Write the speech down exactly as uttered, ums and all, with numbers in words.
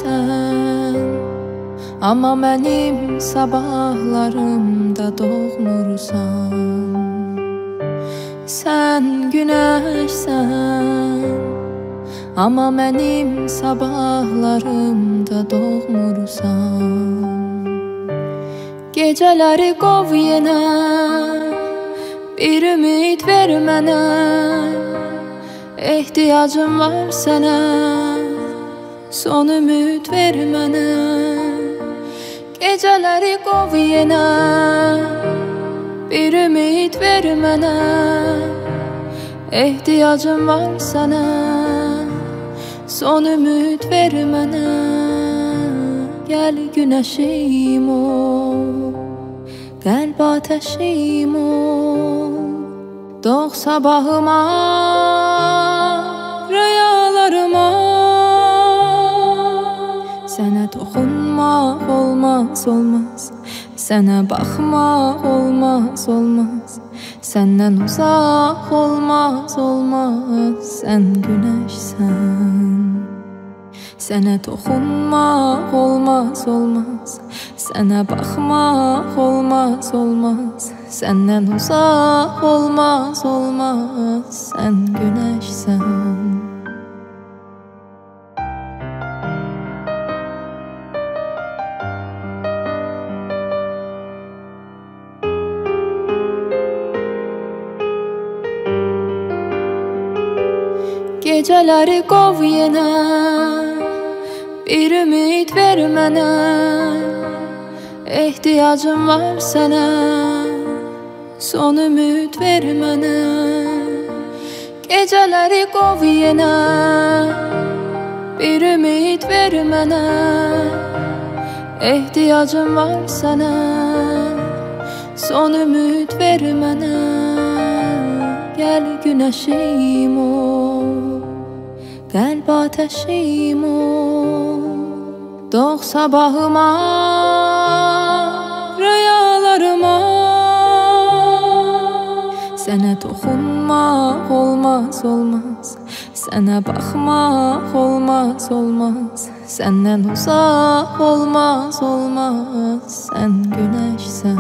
günəşsən, amma mənim sabahlarımda doğmursan. Sən günəşsən, amma mənim sabahlarımda doğmursan. Gecələri qov yenə, bir ümid ver mənə, ehtiyacım var sənə, son ümid ver mənə. Gecələri qov yenə, bir ümid ver mənə, ehtiyacım var sənə, son ümid ver mənə. Gəl günəşim ol, qəlb ateşim ol, doğ sabahıma, rüyalarıma. Sənə toxunmaq olmaz, olmaz, sənə baxmaq olmaz, olmaz, səndən uzaq olmaz, olmaz, sən günəşsən. Sənə toxunmaq olmaz, olmaz, sənə baxmaq olmaz, olmaz, səndən uzaq olmaz, olmaz, sən günəşsən. Gecələri qov yenə, bir ümid ver mənə, ehtiyacım var sənə, son ümid ver mənə. Gecələri qov yenə, bir ümid ver mənə, ehtiyacım var sənə, son ümid ver mənə. Gəl günəşim ol, qəlb ateşim ol, doğ sabahıma, rüyalarıma. Sənə toxunmaq olmaz, olmaz, sənə baxmaq olmaz, olmaz, səndən uzaq olmaz, olmaz, sən günəşsən.